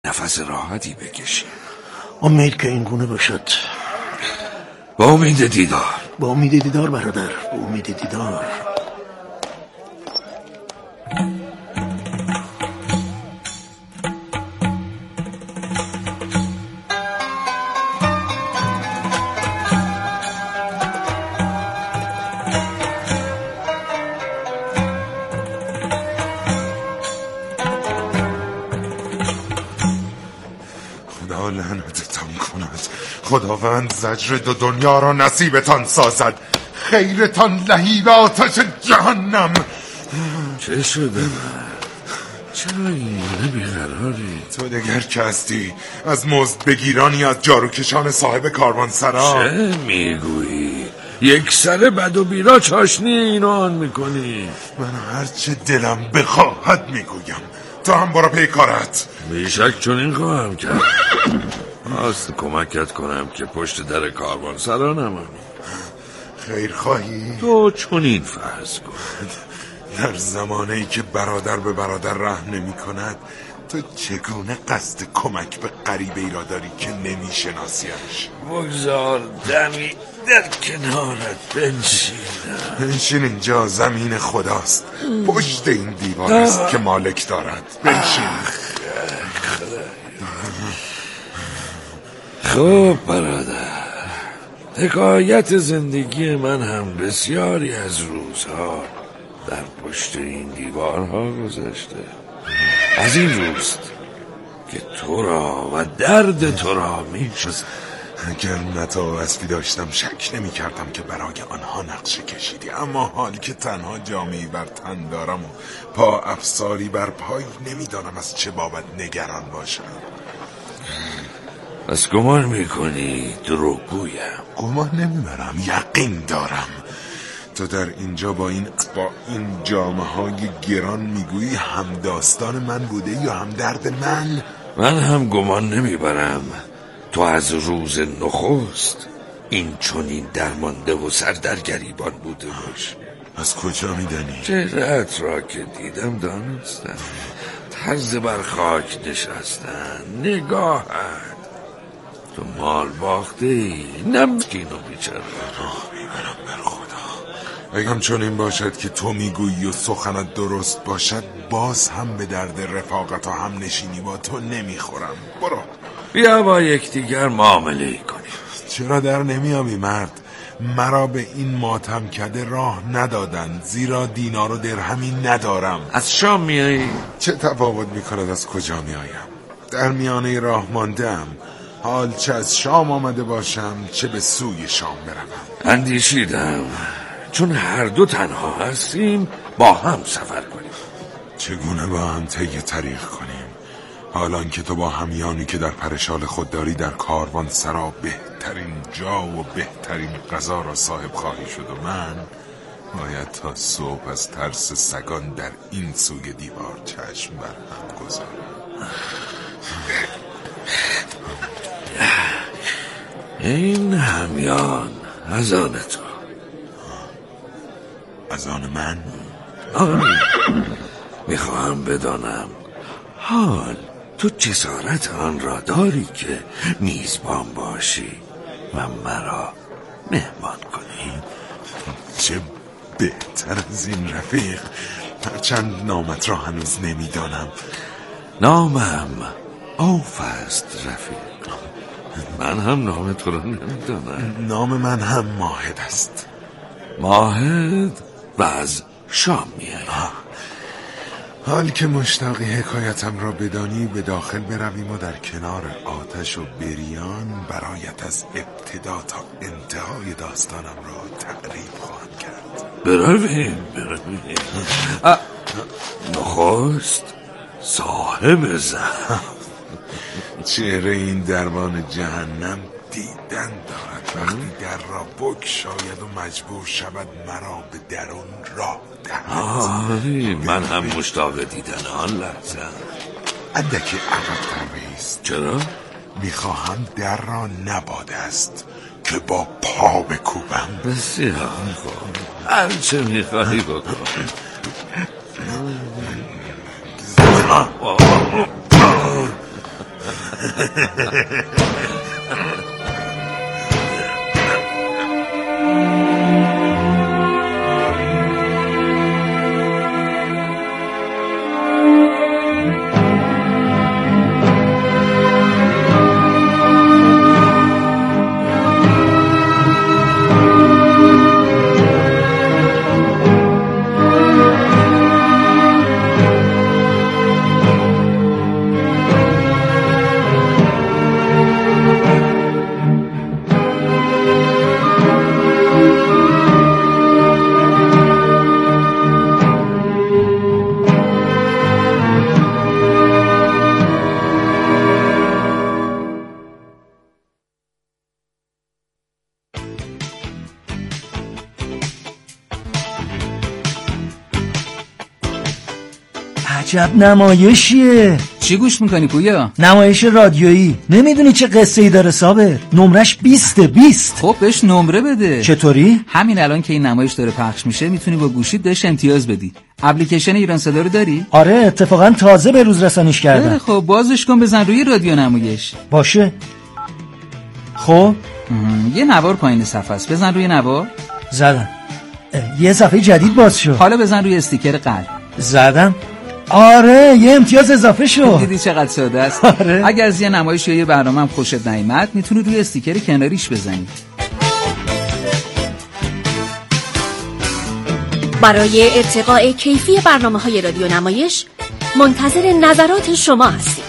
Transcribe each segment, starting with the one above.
نفس راحتی بکشی. امید که این گونه باشد. با امید دیدار. با امید دیدار برادر، با امید دیدار. خدا لعنتتان کند. خداوند زجر دو دنیا را نصیبتان سازد. خیرتان لهیب آتش جهنم. چه شده من؟ چرا اینگونه بیقراری؟ تو دگر که هستی از مزد بگیرانی از جاروکشان صاحب کاروانسرا. چه میگویی؟ یک سر بد و بیرا چاشنی اینو آن میکنی. من هرچه دلم بخواهد میگویم. تو هم برو پی کارت. بیشک چنین خواهم کرد. راست کمکت کنم که پشت در کاروانسرا نمانی. خیر خواهی؟ تو چنین فرض کن. در زمانه‌ای که برادر به برادر رحم نمی کند، تو چگونه قصد کمک به غریبه‌ای را داری که نمی‌شناسیش؟ بگذار دمی در کنارت بنشینم. بنشین، اینجا زمین خداست. پشت این دیوار است که مالک دارد. بنشین. خب برادر، حکایت زندگی من هم بسیاری از روزها در پشت این دیوارها گذشته. از این روست که تو را و درد تو را میشناسم. اگر متاع اسبی داشتم شک نمی کردم که برای آنها نقشه کشیدی، اما حال که تنها جامعی بر تن دارم و پا افساری بر پای، نمیدانم از چه بابت نگران باشم. از گمان میکنی دروغگویم؟ گمان نمیبرم، یقین دارم. تو در اینجا با این جامعه های گران میگویی هم داستان من بوده یا هم درد من؟ من هم گمان نمیبرم تو از روز نخست این چنین درمانده و سر در گریبان بوده باش. از کجا میدانی؟ چهره‌ات را که دیدم دانستم. طرز بر خاک نشستن، نگاهت. تو مال باخته ای، نمسکین و بیچاره. میبرم بر خدا. اگم چون این باشد که تو میگویی و سخنت درست باشد، باز هم به درد رفاقت و هم نشینی با تو نمیخورم. برو بیا با یکدیگر معامله کنیم. چرا در نمیابی مرد؟ مرا به این ماتم کده راه ندادند، زیرا دینار و درهمی ندارم. از شام میایی؟ چه تفاوت میکند از کجا میایم؟ در میانه راه ماندم. حال چه از شام آمده باشم چه به سوی شام بروم. اندیشیدم چون هر دو تنها هستیم با هم سفر کنیم. چگونه با هم طی طریق کنیم؟ حالان که تو با همیانی که در پرشال خود داری در کاروان سرا بهترین جا و بهترین غذا را صاحب خواهی شد و من باید تا صبح از ترس سگان در این سوی دیوار چشم بر هم گذارم. این همیان از آن تو. از آن من؟ میخواهم بدانم حال تو جسارت آن را داری که میزبان باشی و مرا مهمان کنی؟ چه بهتر از این رفیق. هرچند نامت را هنوز نمیدانم. نامم عوف است رفیق. من هم نام تو را نمیدانم. نام من هم ماهد است. ماهد و از شام میایی. حال که مشتاقی حکایتم را بدانی به داخل برویم و در کنار آتش و بریان برایت از ابتدا تا انتهای داستانم را تعریف خواهم کرد. برویم. نخست صاحب زن. چهره این دربان جهنم دیدن دارد. وقتی در را بگشاید و مجبور شود مرا به درون راه دهد. من هم مشتاق دیدن آن لحظه. اندکی عقب‌تر بایست. چرا؟ میخواهم در را نباده است که با پا بکوبم. بسیار خوب، هرچه میخواهی بکن. عجب نمایشیه. چی گوش میکنی پویا؟ نمایش رادیویی. نمیدونی چه قصه ای داره صابر؟ نمرش 20. خب بهش نمره بده. چطوری؟ همین الان که این نمایش داره پخش میشه میتونی با گوشیت بهش امتیاز بدی. اپلیکیشن ایران صدا رو داری؟ آره اتفاقا تازه به روز رسانیش کردم. خب بازش کن بزن روی رادیو نمایش. باشه. خب یه نوار پایین صفحه است، بزن روی نوار. زدم. یه صفحه جدید باز شد. حالا بزن روی استیکر قلب. زدم. آره یه امتیاز اضافه شد. دیدی چقدر ساده است؟ آره. اگر از یه نمایش یا یه برنامه هم خوشت نیامد میتونی روی استیکر کناریش بزنی. برای ارتقاء کیفی برنامه‌های رادیو نمایش منتظر نظرات شما هستیم.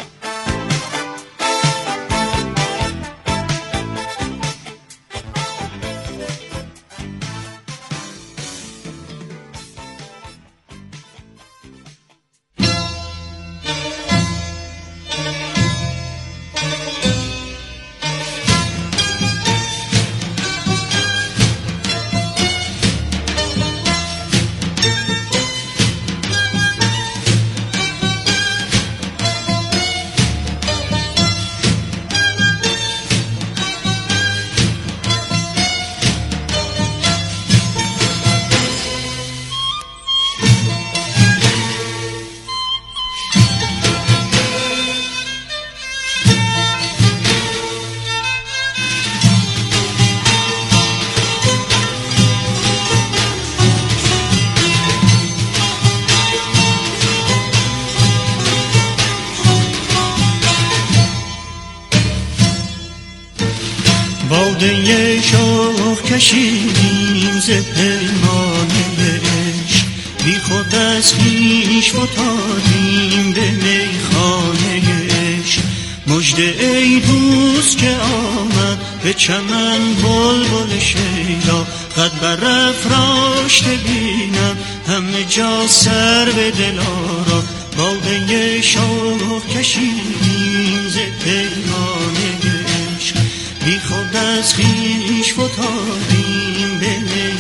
باده شوق کشیدیم ز پیمانش، بی خود از خویش فتادیم به میخانهش. مژده ای دوست که آمد به چمن بلبل شیدا، قد برافراشته بینم همه جا سر به دلارا. باده شوق کشیدیم ز پیمانش، بی خود از خویش فتادیم به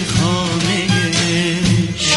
میخانهش.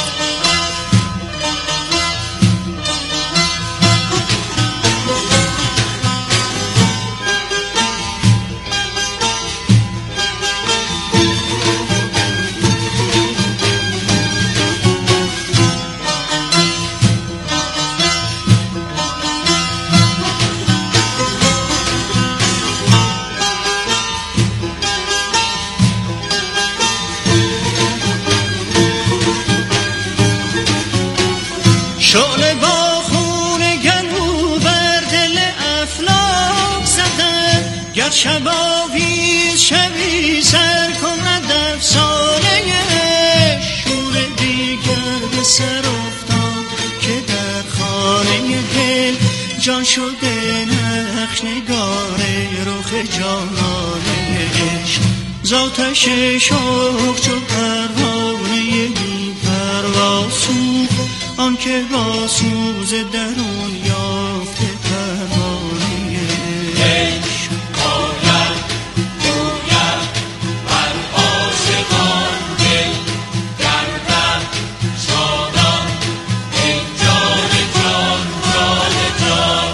شعله با خون گلو بر دل افلاک زده، گر شب آویز شبی سر کند افسانه. شور دیگر به سر افتاد که در خانه دل جان شده نقش نگار رخ جانانه عشق. زاتش شوق چو پروانه بی پروا سوخت، آن که با سوز درون یافته پروانه عشق. باید گوید بر عاشقان دل گردد شادان، ای جان جان جان جان.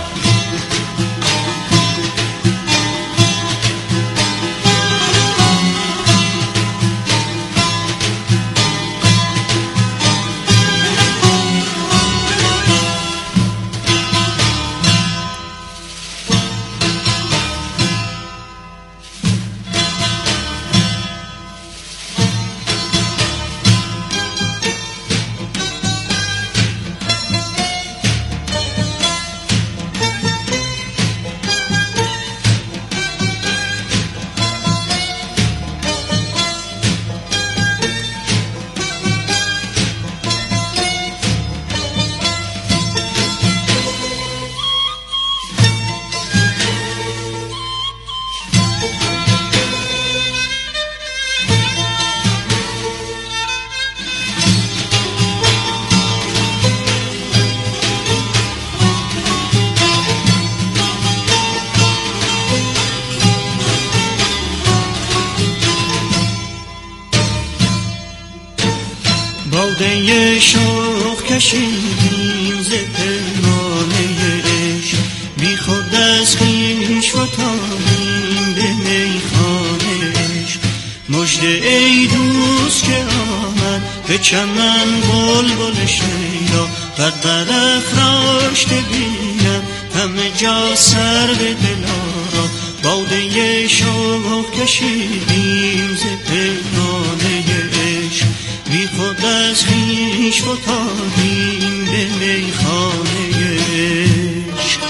باده شوق کشیدیم ز پیمانه عشق، بی خود از خویش فتادیم به میخانه عشق. مژده ای دوست که آمد به چمن بلبل شیدا، بر طرف راشته بینم همه جا سر به دلارا. باده شوق کشیدیم ز پیمانه عشق، بی خود از خویش فتادیم به میخانه عشق.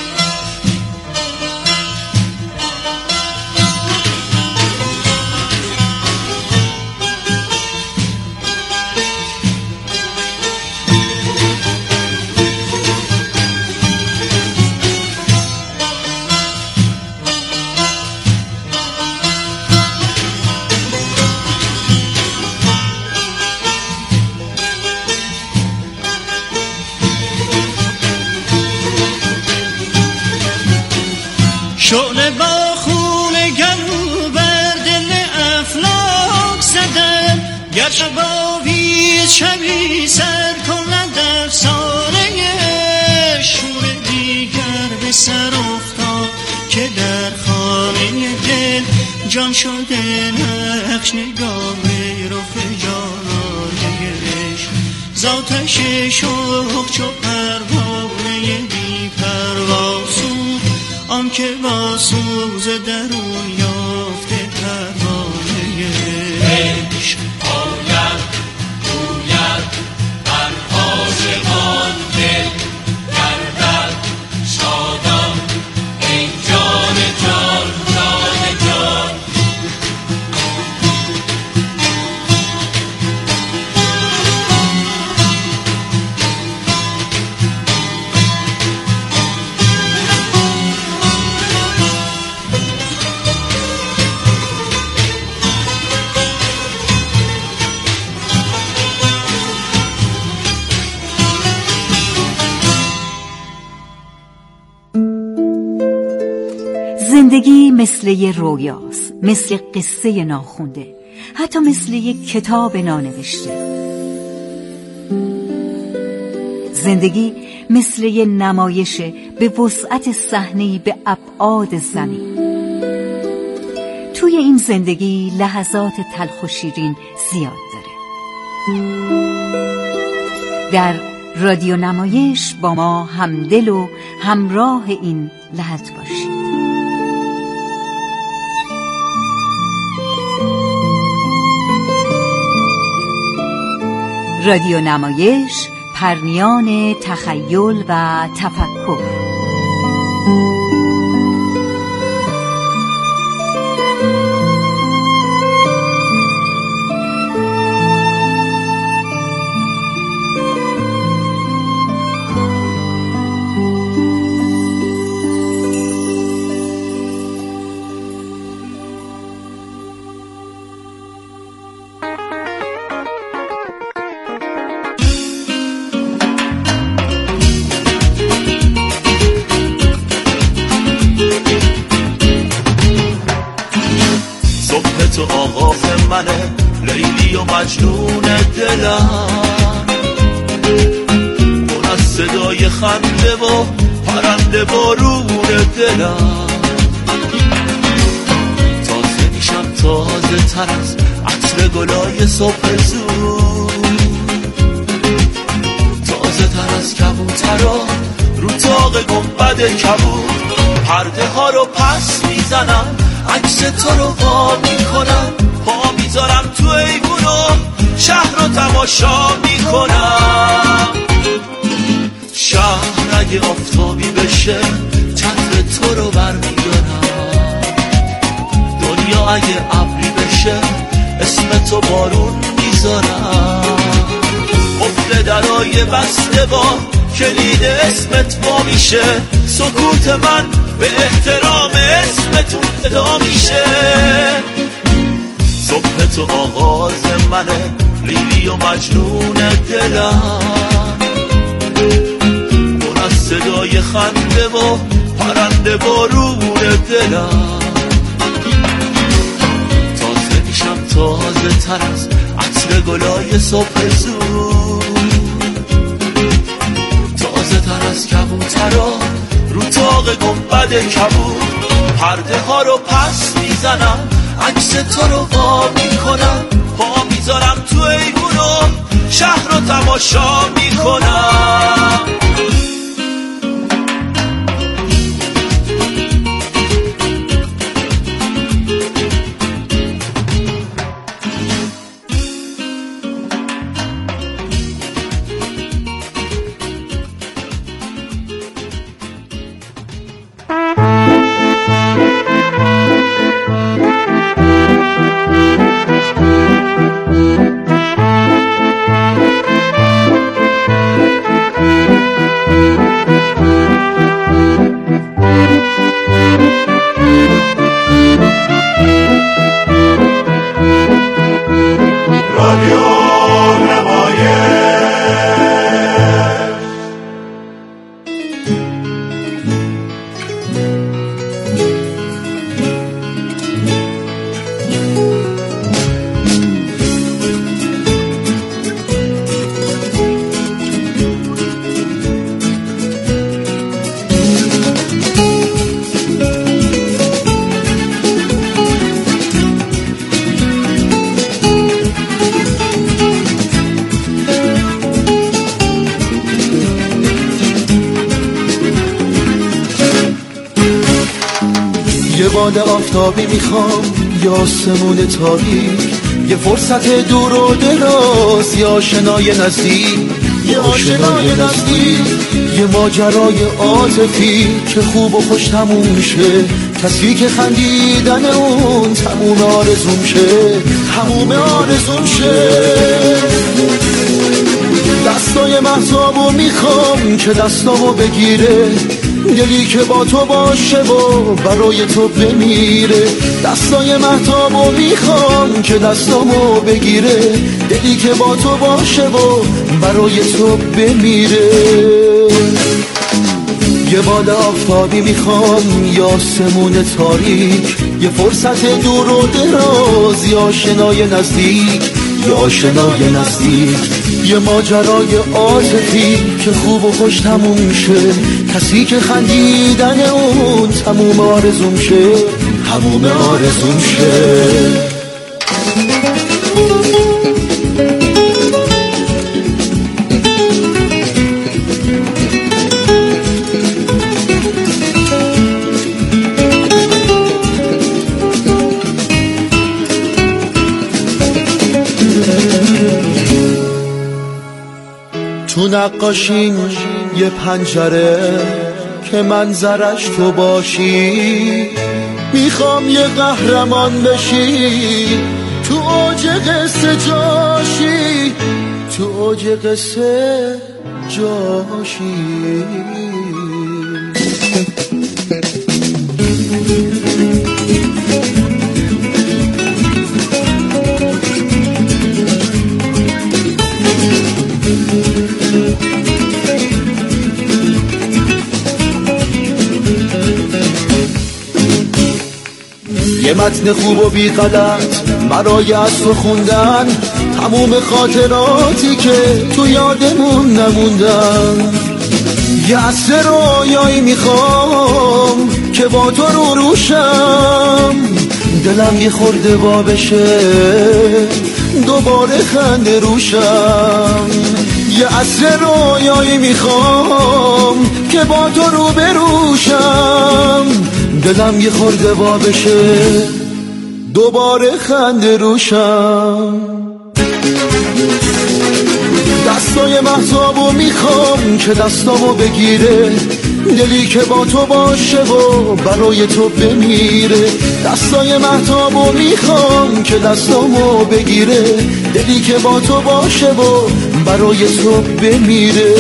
شعله با خون گلو بر دل افلاک زدم، گر شباوی شبی سر کند افسانه شور دیگر به سر افتاد که در خانه دل جان شده نقش نگاه رخ جانانه عشق. زاتش شوق چو پروانه بی پرواز آن که با سوز درون یافته پروانه عشق. آید گوید بر عاشقان دل گردد شادان ای جان جان جان جان. زندگی مثل یه رویاست، مثل قصه ناخونده، حتی مثل یک کتاب نانوشته. زندگی مثل یه نمایش به وسعت صحنه‌ای به ابعاد زمین. توی این زندگی لحظات تلخ و شیرین زیاد داره. در رادیو نمایش با ما همدل و همراه این لحظات باشید. رادیو نمایش، پرنیان تخیل و تفکر. تو آغاز منه لیلی و مجنون دلم، پر از صدای خنده و پرنده بارون دلم. تازه میشم تازه تر از عطر گلای صبح زود، تازه تر از کبوترا رو تاق گنبد کبود. پرده ها رو پس میزنم، عکس تو رو وا میکنم، پا میذارم تو ایوون و شهر رو تماشا میکنم. شهر اگه آفتابی بشه چتر تو رو برمیدارم، دنیا اگه ابری بشه اسم تو بارون میذارم. قفل درای بسته با کلید اسمت وا میشه، سکوت من به احترام اسمتون ادا میشه. صبح تو آغاز منه لیلی و مجنون دلم، پر از صدای خنده و پرنده بارون دلم. تازه میشم تازه تر از عطر گلای صبح زود، از کبوترا رو تاق گنبد کبود پرده ها رو پس میزنم عکس تو رو وا میکنم پا میذارم تو ایوونو شهر رو تماشا میکنم یه باد آفتابی میخوام یا آسمون تاریک یه فرصت دور و دراز یا آشنای نزدیک یه آشنای نزدیک یه ماجرای عاطفی که خوب و خوش تموم میشه کسی که خندیدن اون تموم آرزوم شه تموم آرزوم شه دستای مهتابو میخوام که دستامو بگیره دلی که با تو باشه و برای تو بمیره دستای مهتابو میخوام که دستامو بگیره دلی که با تو باشه و برای تو بمیره یه باد آفتابی میخوام یا آسمون تاریک یه فرصت دور و دراز یا آشنای نزدیک یا آشنای نزدیک یه ماجرای عاطفی که خوب و خوش تموم شه کسی که خندیدن اون تموم آرزوم شه تموم آرزوم شه تو نقاشین یه پنجره که منظرش تو باشی میخوام یه قهرمان بشی تو اوج قصه جاشی تو اوج قصه جاشی یه متن خوب و بی غلط برای از تو خوندن تموم خاطراتی که تو یادمون نموندن یه عصر رویایی میخوام که با تو روشم دلم یه خورده وا بشه دوباره خنده روشم یه عصر رویایی میخوام که با تو بروشم دلم یه خورده وا بشه دوباره خنده روشم دستای مهتابو میخوام که دستامو بگیره دلی که با تو باشه و برای تو بمیره دستای مهتابو میخوام که دستامو بگیره دلی که با تو باشه و برای تو بمیره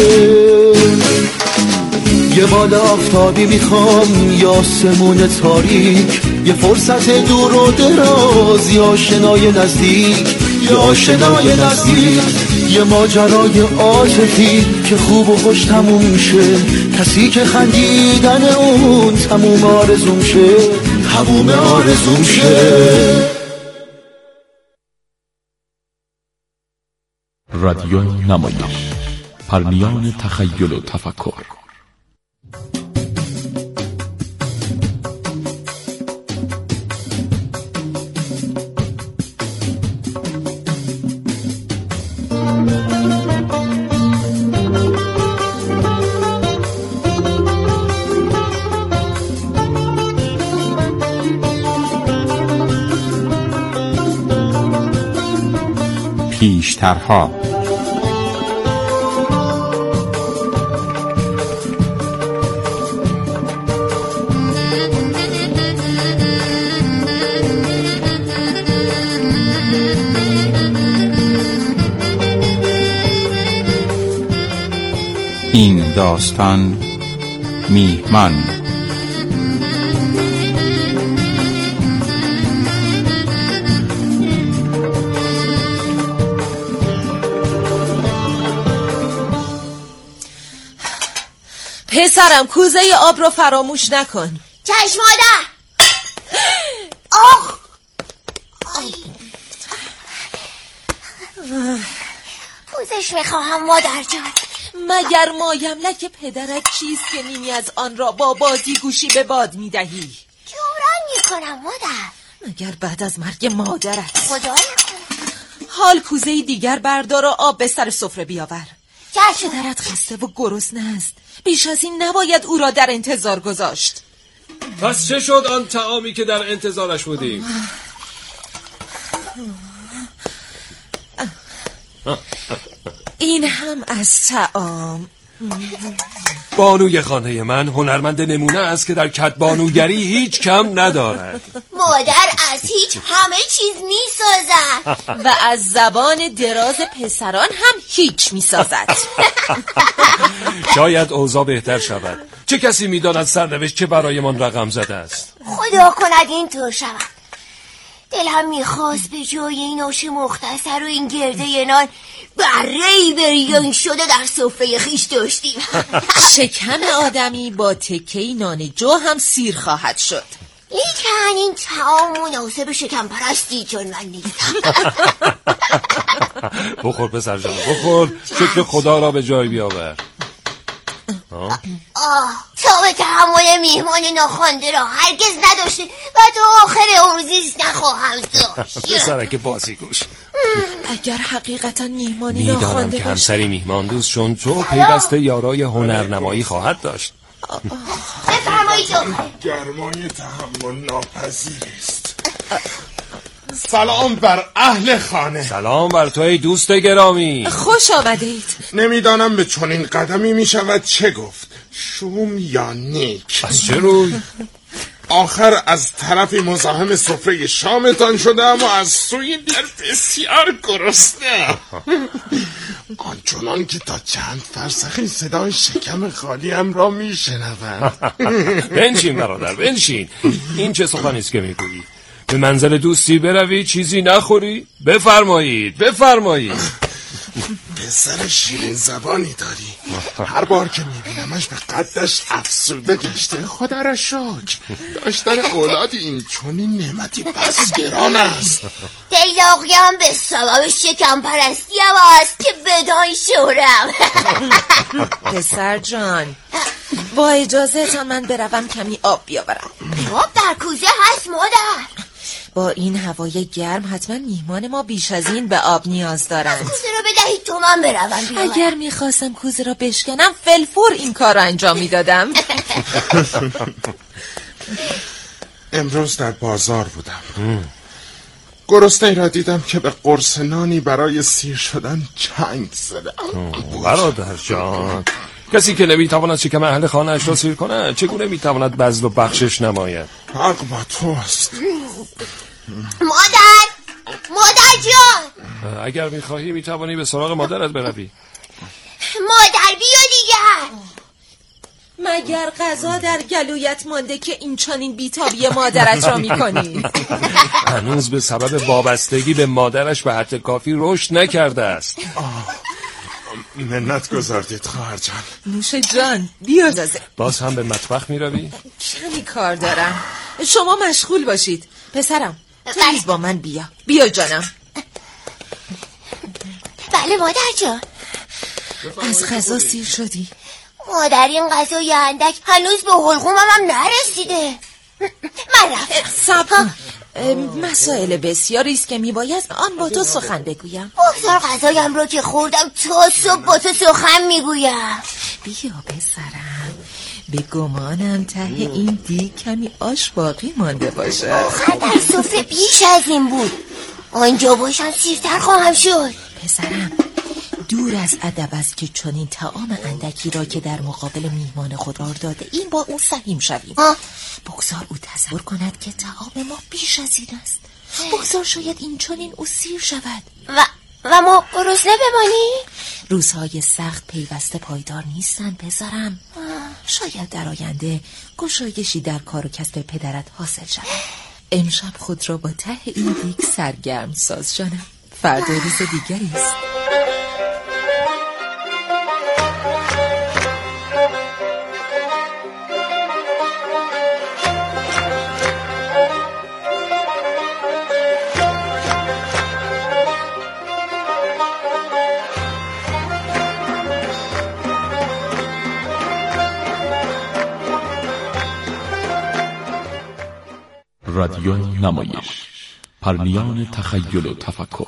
یه باد آفتابی میخوام یا آسمون تاریک یه فرصت دور و دراز یا آشنای نزدیک یا آشنای نزدیک یه ماجرای عاطفی که خوب و خوش تموم شه کسی که خندیدن اون تموم آرزوم شه تموم آرزوم شه رادیو نمایش، پرنیان تخیل و تفکر. پیشترها. این داستان میهمان. پسرم کوزه آب رو فراموش نکن. چشم مادر. آخ پوزش میخواهم مادر جان. مگر مایملک پدرت چیست که نیمی از آن را با بادی گوشی به باد میدهی؟ جبران میکنم مادر. مگر بعد از مرگ مادرت؟ خدا نکنه. حال کوزه دیگر بردار و آب به سر سفره بیاور. پدرت خسته و گرسنه است. بیش از این نباید او را در انتظار گذاشت. پس چه شد آن طعامی که در انتظارش بودیم؟ این هم از طعام. بانوی خانه من هنرمند نمونه است که در کدبانوگری هیچ کم ندارد. مادر از هیچ همه چیز میسازد و از زبان دراز پسران هم هیچ میسازد. شاید اوضاع بهتر شود. چه کسی میداند سرنوشت چه برایمان رقم زده است؟ خدا کند اینطور شود. دلم میخواست به جای این آش مختصر و این گرده نان بره‌ای بریان شده در سفره خیش داشتیم. شکم آدمی با تکه‌ای نان جو هم سیر خواهد شد. لیکن این طعام مناسب شکم پرستی چون من نیستم. بخور پسر جان بخور، شکر خدا را به جای بیاور. تا به تحمل میهمان ناخوانده را هرگز نداشته و تا آخر عمر زیست نخواهم داشت. پسرک بازی گوش، اگر حقیقتا میهمانی میدانم ناخوانده که همسری میهمان دوست چون تو پیوسته یارای هنرنمایی خواهد داشت. بفرمایید گرمای تحمل ناپذیر است. سلام بر اهل خانه. سلام بر تو ای دوست گرامی. خوش آمدید. نمیدانم به چنین قدمی می شود چه گفت، شوم یا نیک. از چه روی؟ آخر از طرفی مزاحم سفره شامتان شدم و از سوی در بسیار گرسنه. آنچنان که تا چند فرسخی صدای شکم خالیم را می شنوم. بنشین برادر بنشین. این چه سخنی است که میگویی؟ به منزل دوستی بروی چیزی نخوری؟ بفرمایید بفرمایید. پسر شیرین زبانی داری. هر بار که میبینمش به قدش افسرده گشته. خدا را شکر داشتن اولادی این چونین نعمتی بس گران است. دلاغیم به سبب شکم پرستیم است که بدان شورم. پسر جان با اجازهتان من بروم کمی آب بیاورم. آب در کوزه هست مادر. با این هوای گرم حتما میهمان ما بیش از این به آب نیاز دارند. کوزه را بدهید تو من بروم بیاورم. اگر میخواستم کوزه را بشکنم فلفور این کار را انجام میدادم. امروز در بازار بودم. گرسنه‌ای را دیدم که به قرص نانی برای سیر شدن چنگ زدم. برادر جان، کسی که نمیتواند شکم اهل خانه‌اش را سیر کند چگونه میتواند بذل و بخشش نماید؟ حق با تو است. مادر جان، اگر میخواهی میتوانی به سراغ مادرت بروی. مادر بیا دیگر. مگر غذا در گلویت مانده که این چنین بیتابی مادرت را میکنی؟ هنوز به سبب وابستگی به مادرش به حد کافی رشد نکرده است. منت گذاردید خواهر جان. نوش جان بیا. باز هم به مطبخ میروی؟ کمی کار دارم، شما مشغول باشید. پسرم تو نیز با من بیا جانم. بله مادر جان. از غذا سیر شدی؟ مادر این غذای اندک هنوز به حلقومم هم نرسیده. من رفتم. صبر مسائل بسیاری است که میباید آن با تو سخن بگویم. بگذار غذایم رو که خوردم تا صبح با تو سخن میگویم. بیا پسرم، به گمانم ته این دیگ کمی آش باقی مانده باشه. آخر در سفره بیش از این بود. آنجا باشم سیرتر خواهم شد. پسرم، دور از ادب است که چنین طعام اندکی را که در مقابل میهمان خود قرار داده این با او سهیم شویم. بگذار او تصور کند که طعام ما بیش از این است. بگذار شاید این چنین او سیر شود و ما گرسنه بمانیم. روزهای سخت پیوسته پایدار نیستند پسرم. شاید در آینده گشایشی در کار و کسب پدرت حاصل شود. امشب خود را با ته این دیگ سرگرم ساز جانم، فردا روز دیگری است. رادیو نمایش، پرنیان تخیل و تفکر.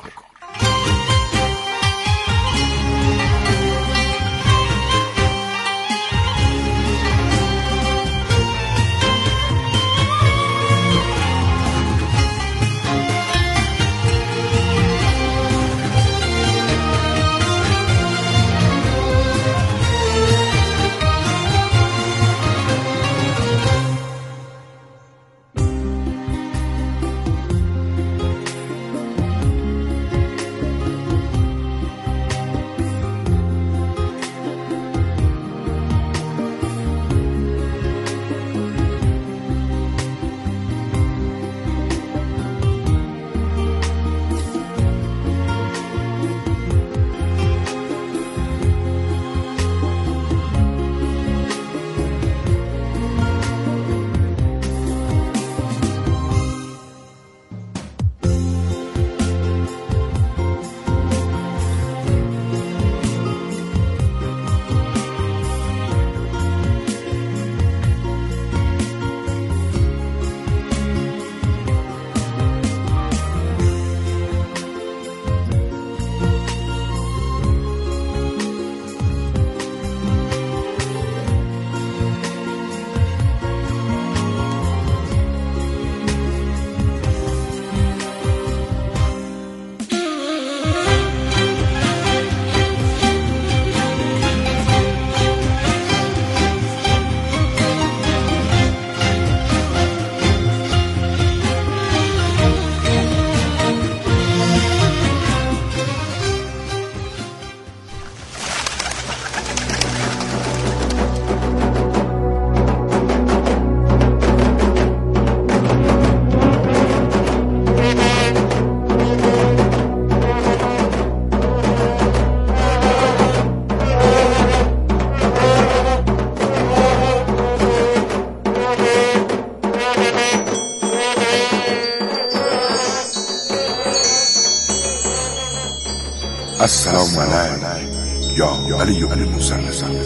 السلام علیک یا علی بن موسی. اللهم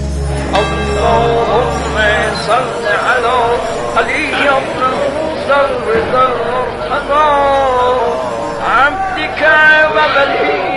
صل على علی بن موسی الرضا عبدك و ولی